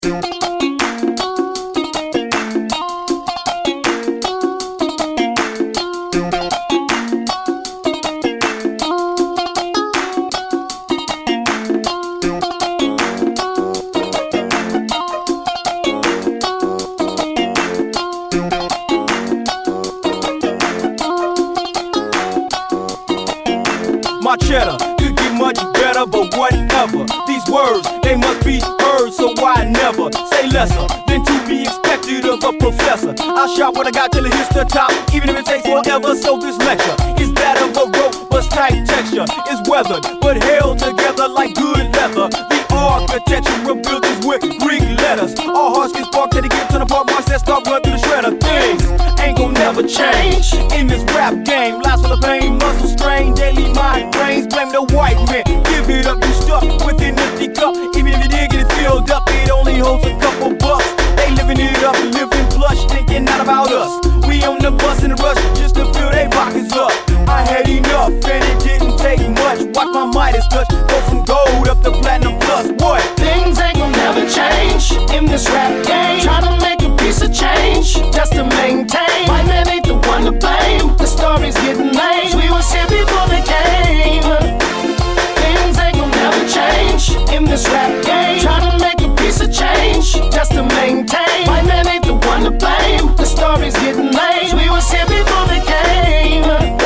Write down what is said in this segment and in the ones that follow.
My cheddar could get much better, but whatever. These words, they must be heard, so why never say lesser than to be expected of a professor. I'll shout what I got till it hits the top, even if it takes forever. So this lecture is that of a robust type texture. It's weathered, but held together like good leather. The architecture of buildings with Greek letters. All hearts get sparked till they get to the part marks that start running through the shredder. Things ain't gon' never change in this rap game. Lives full of pain, muscle strain, daily migraines. Blame the white man, give it up, you stuck with an empty cup. Even if you did get it filled up, it only holds a couple bucks. They living it up, living plush, thinking not about us. We on the bus in the rush just to fill they pockets up. I had enough and it didn't take much. Watch my Midas touch, go from gold up to platinum plus. What? Things ain't gon' never change in this rap game. Try to make a piece of change just to maintain. White man ain't the one to blame. The story's getting lame. We was here before they came. Things ain't gon' never change in this rap game. Try to make a piece of change just to maintain. White man ain't the one to blame. The story's getting lame. We was here before they came.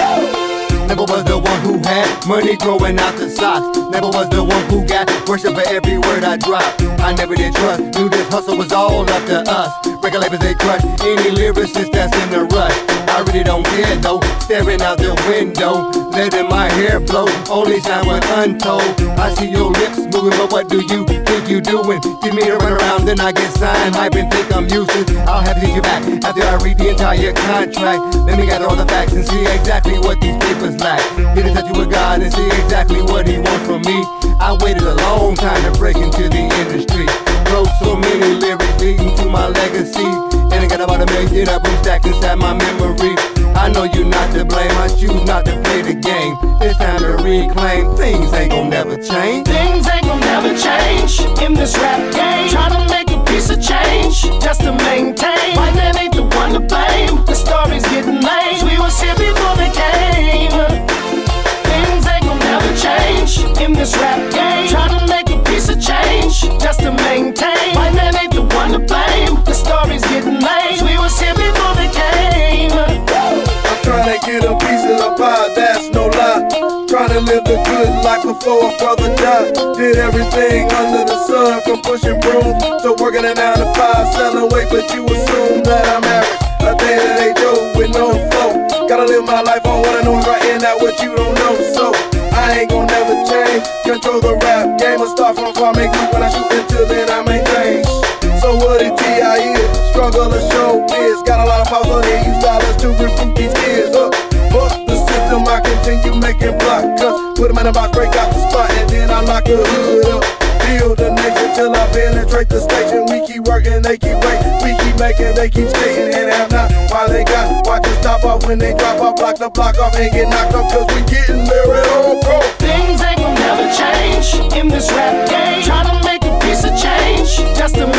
Never was the one who had money growing out the socks. Never was the one who got worship for every word I dropped. I never did trust, knew this hustle was all up to us. Record labels, they crush any lyricist that's in a rush. I really don't care though, staring out the window, letting my hair blow, only shine when untold. I see your lips moving, but what do you think you doing? Give me a run around, then I get signed, hype and think I'm useless. I'll have to take you back after I read the entire contract. Let me gather all the facts and see exactly what these papers lack. Get in touch with God and see exactly what he wants from me. I waited a long time to break into the industry. Wrote so many lyrics leading to my legacy, and I got about 1 million of them stacked inside my memory. I know you're not to blame, I choose not to play the game. It's time to reclaim, things ain't gon' never change. Things ain't gon' never change in this rap game. Try to make a piece of change just to maintain. White man ain't the one to blame. The story's getting lame. We was here before they came. Things ain't gon' never change in this rap game. Try to make a piece of change just to maintain. White man ain't the one to blame. The story's getting lame. We was here before they came. I'm trying to get a piece of the pie, that's no lie. Trying to live the good life before a brother died. Did everything under the sun, from pushing brooms to working a 9 to 5, selling weight, but you assume that I'm average. A day-to-day Joe with no flow. Gotta live my life on what I know, writing out what you don't know. So I ain't gon' never change. Control the rap game, I start from far, make me when I shoot until then I maintain. So what it T.I. is, struggle to show is. Got a lot of power, they use dollars to recruit these kids. Fuck the system, I continue making block cuts. Put them in a box, break out the spot, and then I lock the hood up. Build the nation till I penetrate the station. We keep working, they keep waiting. We keep making, they keep skating, and have not. Why they got, watch us stop off when they drop off, block the block off and get knocked off, cause we getting there at all costs. Things ain't gon' never change in this rap game. Try to make a piece of change just to